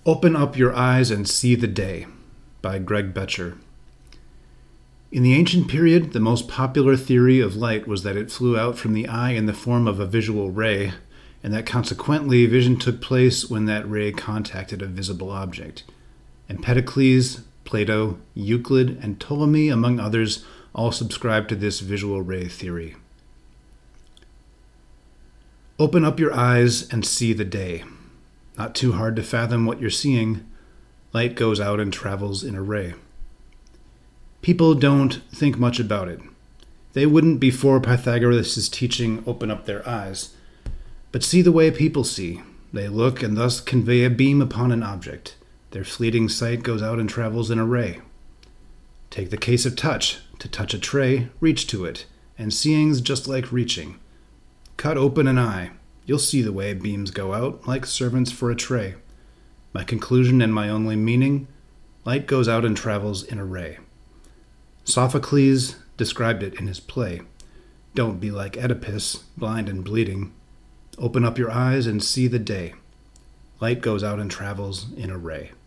Open Up Your Eyes and See the Day by Greg Betcher. In the ancient period, the most popular theory of light was that it flew out from the eye in the form of a visual ray, and that consequently vision took place when that ray contacted a visible object. Empedocles, Plato, Euclid, and Ptolemy, among others, all subscribed to this visual ray theory. Open up your eyes and see the day. Not too hard to fathom what you're seeing. Light goes out and travels in a ray. People don't think much about it. They wouldn't before Pythagoras' teaching open up their eyes. But see the way people see. They look and thus convey a beam upon an object. Their fleeting sight goes out and travels in a ray. Take the case of touch. To touch a tray, reach to it, and seeing's just like reaching. Cut open an eye. You'll see the way beams go out, like servants for a tray. My conclusion and my only meaning, light goes out and travels in a ray. Sophocles described it in his play. Don't be like Oedipus, blind and bleeding. Open up your eyes and see the day. Light goes out and travels in a ray.